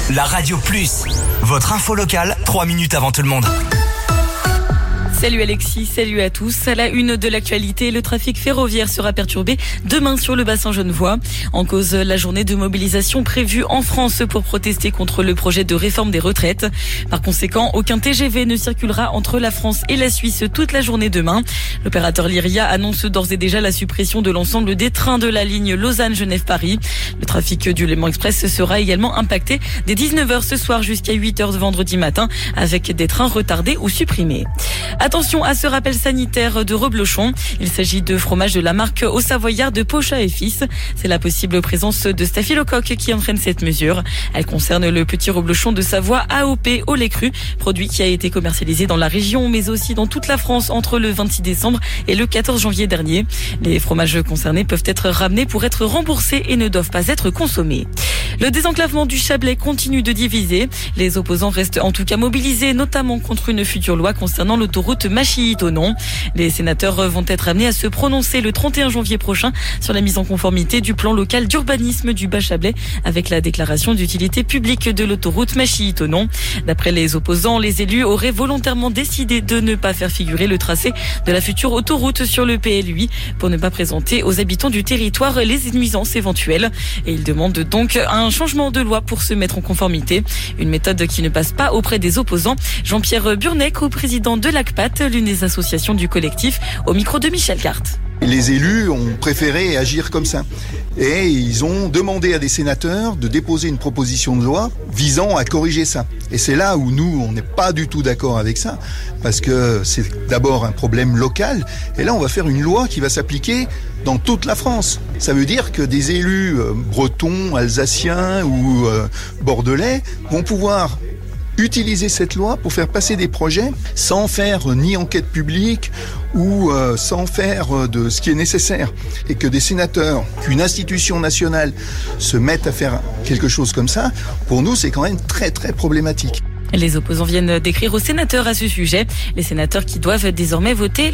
La Radio Plus, votre info locale, 3 minutes avant tout le monde. Salut Alexis, salut à tous. À la une de l'actualité, le trafic ferroviaire sera perturbé demain sur le bassin genevois. En cause, la journée de mobilisation prévue en France pour protester contre le projet de réforme des retraites. Par conséquent, aucun TGV ne circulera entre la France et la Suisse toute la journée demain. L'opérateur Lyria annonce d'ores et déjà la suppression de l'ensemble des trains de la ligne Lausanne-Genève-Paris. Le trafic du Léman Express sera également impacté dès 19h ce soir jusqu'à 8h vendredi matin avec des trains retardés ou supprimés. Attention à ce rappel sanitaire de Reblochon. Il s'agit de fromage de la marque Au Savoyard de Pochat et Fils. C'est la possible présence de staphylocoque qui entraîne cette mesure. Elle concerne le petit Reblochon de Savoie AOP au lait cru, produit qui a été commercialisé dans la région mais aussi dans toute la France entre le 26 décembre et le 14 janvier dernier. Les fromages concernés peuvent être ramenés pour être remboursés et ne doivent pas être consommés. Le désenclavement du Chablais continue de diviser. Les opposants restent en tout cas mobilisés, notamment contre une future loi concernant l'autoroute Machy-Thonon. Les sénateurs vont être amenés à se prononcer le 31 janvier prochain sur la mise en conformité du plan local d'urbanisme du Bas-Chablais avec la déclaration d'utilité publique de l'autoroute Machy-Thonon. D'après les opposants, les élus auraient volontairement décidé de ne pas faire figurer le tracé de la future autoroute sur le PLUI pour ne pas présenter aux habitants du territoire les nuisances éventuelles. Et ils demandent donc un changement de loi pour se mettre en conformité. Une méthode qui ne passe pas auprès des opposants. Jean-Pierre Burnet, co-président de l'ACPAT, l'une des associations du collectif, au micro de Michel Carte. Les élus ont préféré agir comme ça. Et ils ont demandé à des sénateurs de déposer une proposition de loi visant à corriger ça. Et c'est là où nous, on n'est pas du tout d'accord avec ça, parce que c'est d'abord un problème local. Et là, on va faire une loi qui va s'appliquer dans toute la France. Ça veut dire que des élus bretons, alsaciens ou bordelais vont pouvoir utiliser cette loi pour faire passer des projets sans faire ni enquête publique ou sans faire de ce qui est nécessaire. Et que des sénateurs, qu'une institution nationale se mette à faire quelque chose comme ça, pour nous, c'est quand même très très problématique. Les opposants viennent d'écrire aux sénateurs à ce sujet. Les sénateurs qui doivent désormais voter